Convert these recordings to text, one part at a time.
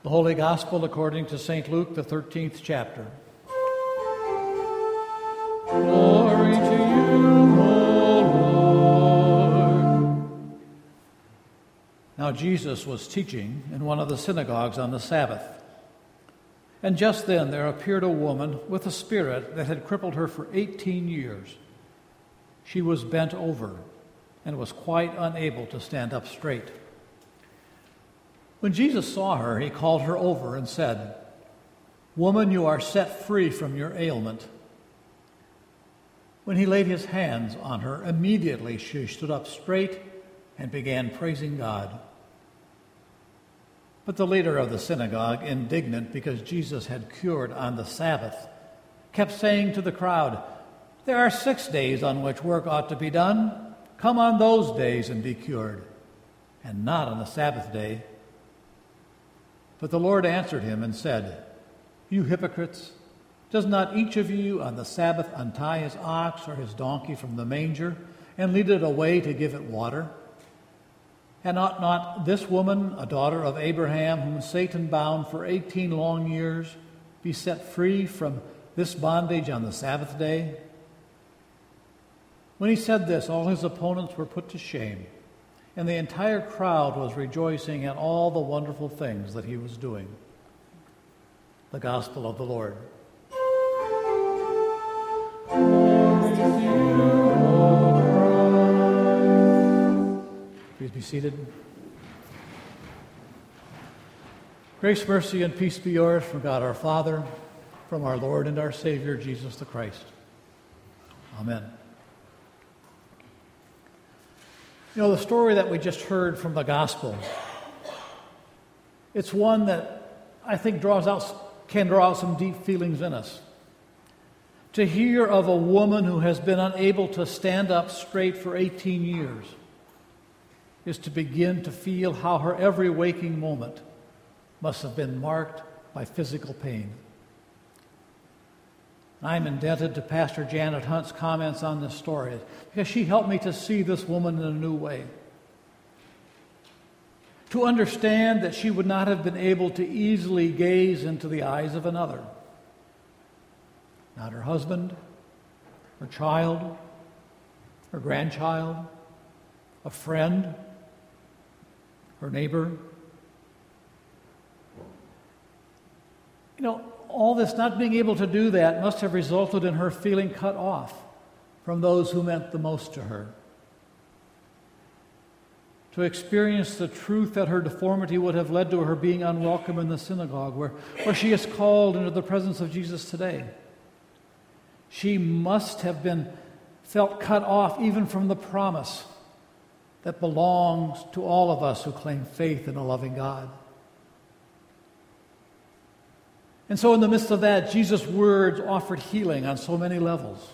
The Holy Gospel according to St. Luke, the 13th chapter. Glory to you, O Lord. Now Jesus was teaching in one of the synagogues on the Sabbath. And just then there appeared a woman with a spirit that had crippled her for 18 years. She was bent over and was quite unable to stand up straight. When Jesus saw her, he called her over and said, "Woman, you are set free from your ailment." When he laid his hands on her, immediately she stood up straight and began praising God. But the leader of the synagogue, indignant because Jesus had cured on the Sabbath, kept saying to the crowd, "There are 6 days on which work ought to be done. Come on those days and be cured, and not on the Sabbath day." But the Lord answered him and said, "You hypocrites, does not each of you on the Sabbath untie his ox or his donkey from the manger and lead it away to give it water? And ought not this woman, a daughter of Abraham, whom Satan bound for 18 long years, be set free from this bondage on the Sabbath day?" When he said this, all his opponents were put to shame, and the entire crowd was rejoicing at all the wonderful things that he was doing. The Gospel of the Lord. Please be seated. Grace, mercy, and peace be yours from God our Father, from our Lord and our Savior, Jesus the Christ. Amen. You know, the story that we just heard from the Gospel, it's one that I think can draw out some deep feelings in us. To hear of a woman who has been unable to stand up straight for 18 years is to begin to feel how her every waking moment must have been marked by physical pain. I'm indebted to Pastor Janet Hunt's comments on this story because she helped me to see this woman in a new way. To understand that she would not have been able to easily gaze into the eyes of another. Not her husband, her child, her grandchild, a friend, her neighbor. You know, all this not being able to do that must have resulted in her feeling cut off from those who meant the most to her. To experience the truth that her deformity would have led to her being unwelcome in the synagogue where she is called into the presence of Jesus today. She must have felt cut off even from the promise that belongs to all of us who claim faith in a loving God. And so in the midst of that, Jesus' words offered healing on so many levels.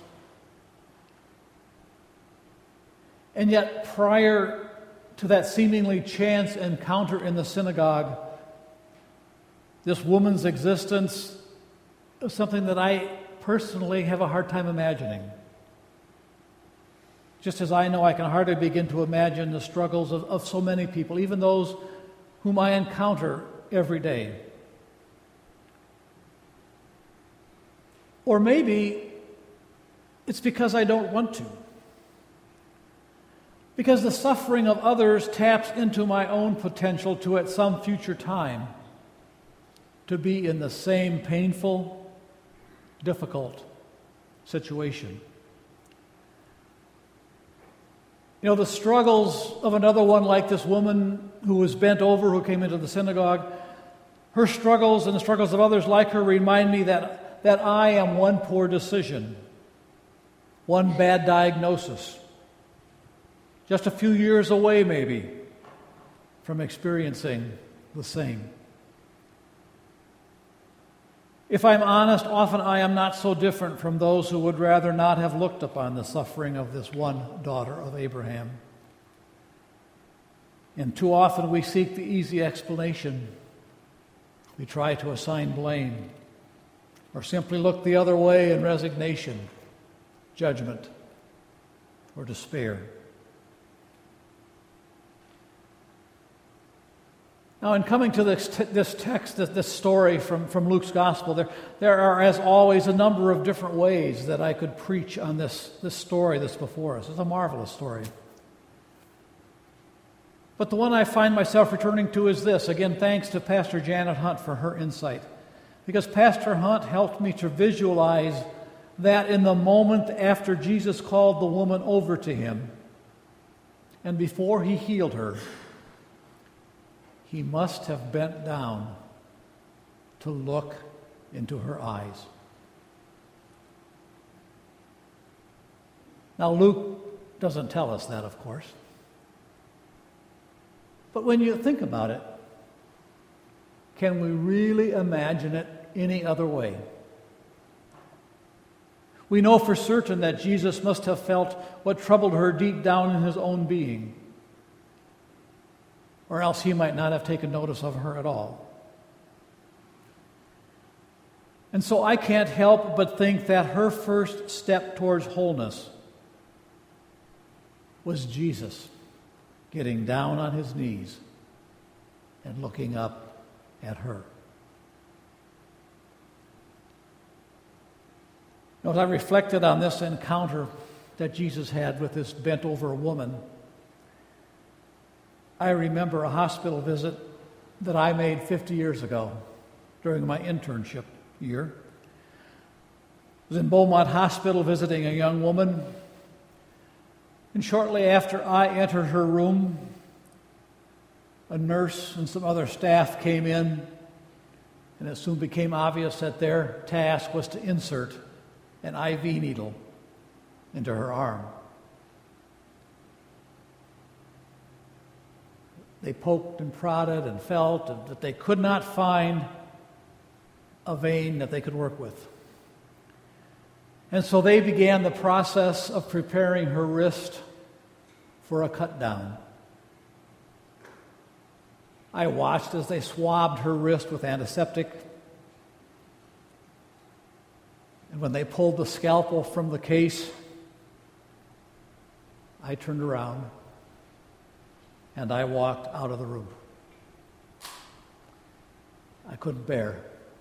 And yet, prior to that seemingly chance encounter in the synagogue, this woman's existence is something that I personally have a hard time imagining. Just as I know I can hardly begin to imagine the struggles of so many people, even those whom I encounter every day. Or maybe it's because I don't want to. Because the suffering of others taps into my own potential to, at some future time, to be in the same painful, difficult situation. You know, the struggles of another one like this woman who was bent over, who came into the synagogue, her struggles and the struggles of others like her remind me that I am one poor decision, one bad diagnosis, just a few years away maybe from experiencing the same. If I'm honest, often I am not so different from those who would rather not have looked upon the suffering of this one daughter of Abraham. And too often we seek the easy explanation. We try to assign blame, or simply look the other way in resignation, judgment, or despair. Now, in coming to this text, this story from Luke's Gospel, there are, as always, a number of different ways that I could preach on this story that's before us. It's a marvelous story. But the one I find myself returning to is this. Again, thanks to Pastor Janet Hunt for her insight. Because Pastor Hunt helped me to visualize that in the moment after Jesus called the woman over to him, and before he healed her, he must have bent down to look into her eyes. Now, Luke doesn't tell us that, of course. But when you think about it, can we really imagine it any other way? We know for certain that Jesus must have felt what troubled her deep down in his own being, or else he might not have taken notice of her at all. And so I can't help but think that her first step towards wholeness was Jesus getting down on his knees and looking up at her. Now, as I reflected on this encounter that Jesus had with this bent-over woman, I remember a hospital visit that I made 50 years ago during my internship year. I was in Beaumont Hospital visiting a young woman, and shortly after I entered her room, a nurse and some other staff came in, and it soon became obvious that their task was to insert an IV needle into her arm. They poked and prodded and felt that they could not find a vein that they could work with. And so they began the process of preparing her wrist for a cut down. I watched as they swabbed her wrist with antiseptic. And when they pulled the scalpel from the case, I turned around and I walked out of the room. I couldn't bear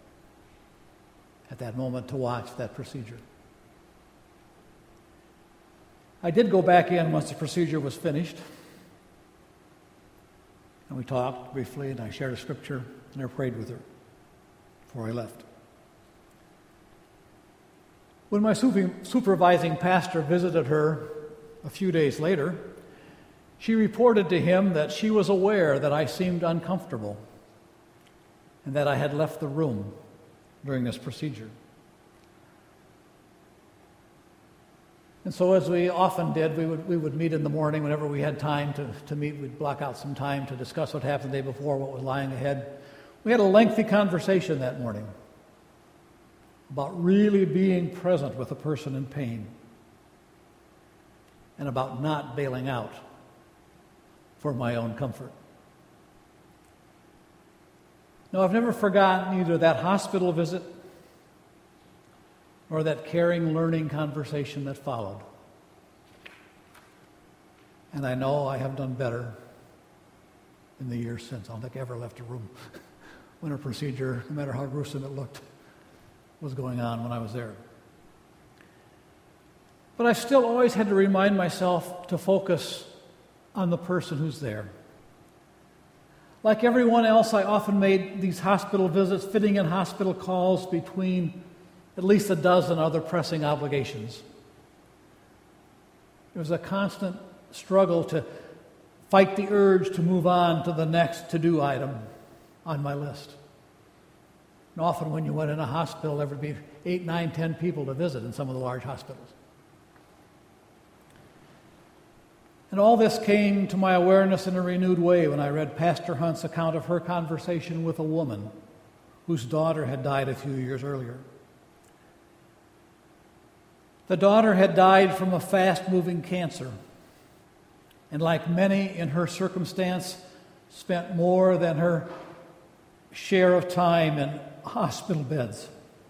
at that moment to watch that procedure. I did go back in once the procedure was finished, and we talked briefly, and I shared a scripture, and I prayed with her before I left. When my supervising pastor visited her a few days later, she reported to him that she was aware that I seemed uncomfortable and that I had left the room during this procedure. And so, as we often did, we would meet in the morning whenever we had time to meet. We'd block out some time to discuss what happened the day before, what was lying ahead. We had a lengthy conversation that morning about really being present with a person in pain and about not bailing out for my own comfort. Now, I've never forgotten either that hospital visit or that caring, learning conversation that followed. And I know I have done better in the years since. I don't think I ever left a room when a procedure, no matter how gruesome it looked, was going on when I was there. But I still always had to remind myself to focus on the person who's there. Like everyone else, I often made these hospital visits, fitting in hospital calls between at least a dozen other pressing obligations. It was a constant struggle to fight the urge to move on to the next to-do item on my list. And often when you went in a hospital, there would be 8, 9, 10 people to visit in some of the large hospitals. And all this came to my awareness in a renewed way when I read Pastor Hunt's account of her conversation with a woman whose daughter had died a few years earlier. The daughter had died from a fast-moving cancer, and like many in her circumstance, spent more than her share of time in hospital beds.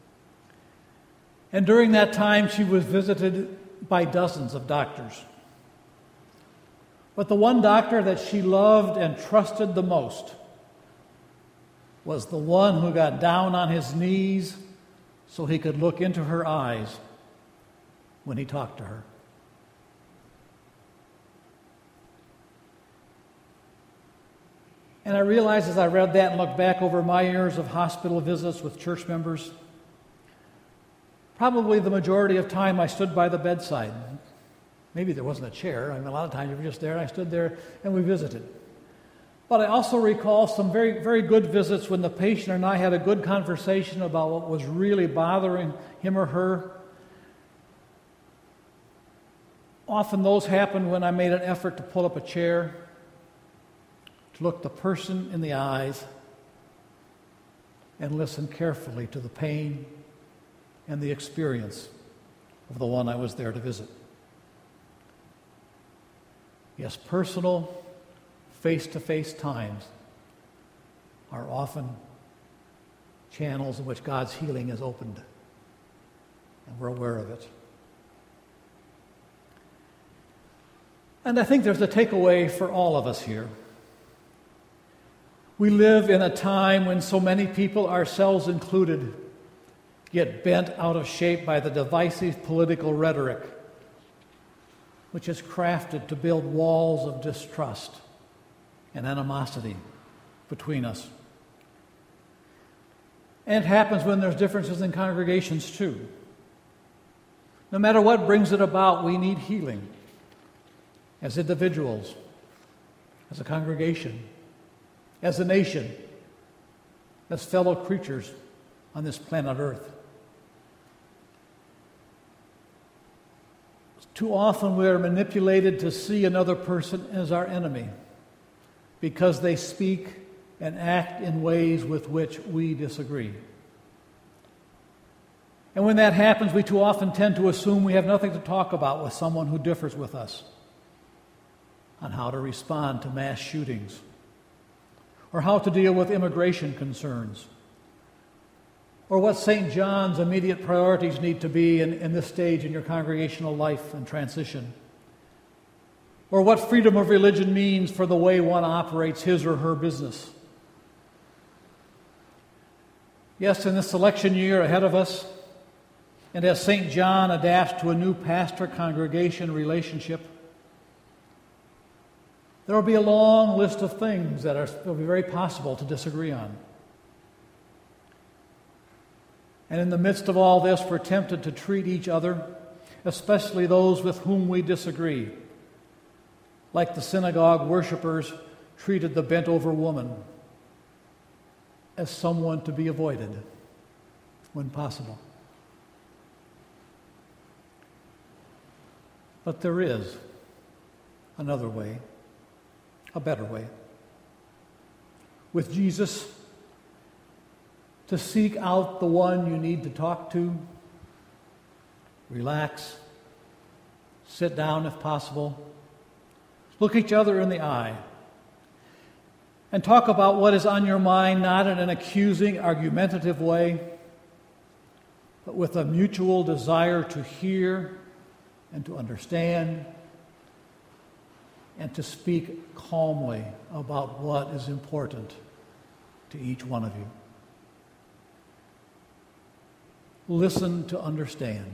And during that time, she was visited by dozens of doctors. But the one doctor that she loved and trusted the most was the one who got down on his knees so he could look into her eyes when he talked to her. And I realized as I read that and looked back over my years of hospital visits with church members, probably the majority of time I stood by the bedside. Maybe there wasn't a chair. I mean, a lot of times you were just there, and I stood there and we visited. But I also recall some very, very good visits when the patient and I had a good conversation about what was really bothering him or her. Often those happened when I made an effort to pull up a chair, to look the person in the eyes, and listen carefully to the pain and the experience of the one I was there to visit. Yes, personal, face-to-face times are often channels in which God's healing is opened, and we're aware of it. And I think there's a takeaway for all of us here. We live in a time when so many people, ourselves included, get bent out of shape by the divisive political rhetoric, which is crafted to build walls of distrust and animosity between us. And it happens when there's differences in congregations too. No matter what brings it about, we need healing as individuals, as a congregation, as a nation, as fellow creatures on this planet Earth. Too often we are manipulated to see another person as our enemy because they speak and act in ways with which we disagree. And when that happens, we too often tend to assume we have nothing to talk about with someone who differs with us on how to respond to mass shootings or how to deal with immigration concerns or what St. John's immediate priorities need to be in this stage in your congregational life and transition, or what freedom of religion means for the way one operates his or her business. Yes, in this election year ahead of us, and as St. John adapts to a new pastor-congregation relationship, there will be a long list of things that will be very possible to disagree on. And in the midst of all this, we're tempted to treat each other, especially those with whom we disagree, like the synagogue worshipers treated the bent-over woman, as someone to be avoided when possible. But there is another way, a better way. With Jesus, to seek out the one you need to talk to, relax, sit down if possible, look each other in the eye, and talk about what is on your mind, not in an accusing, argumentative way, but with a mutual desire to hear and to understand and to speak calmly about what is important to each one of you. Listen to understand,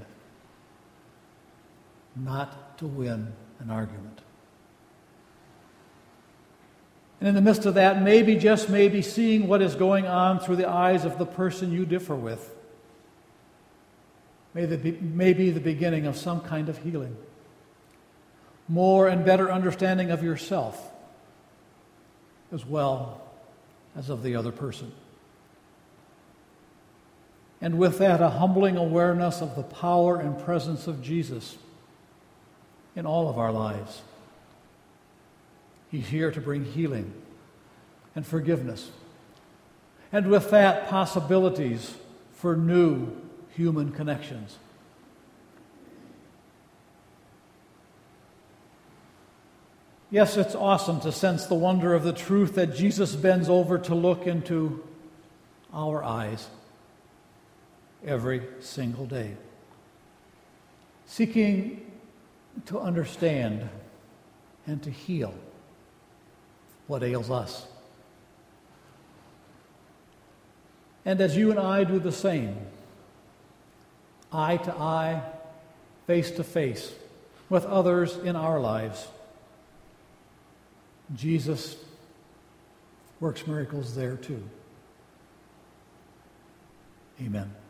not to win an argument. And in the midst of that, maybe, just maybe, seeing what is going on through the eyes of the person you differ with may be the beginning of some kind of healing. More and better understanding of yourself as well as of the other person. And with that, a humbling awareness of the power and presence of Jesus in all of our lives. He's here to bring healing and forgiveness. And with that, possibilities for new human connections. Yes, it's awesome to sense the wonder of the truth that Jesus bends over to look into our eyes every single day, seeking to understand and to heal what ails us. And as you and I do the same, eye to eye, face to face, with others in our lives, Jesus works miracles there too. Amen.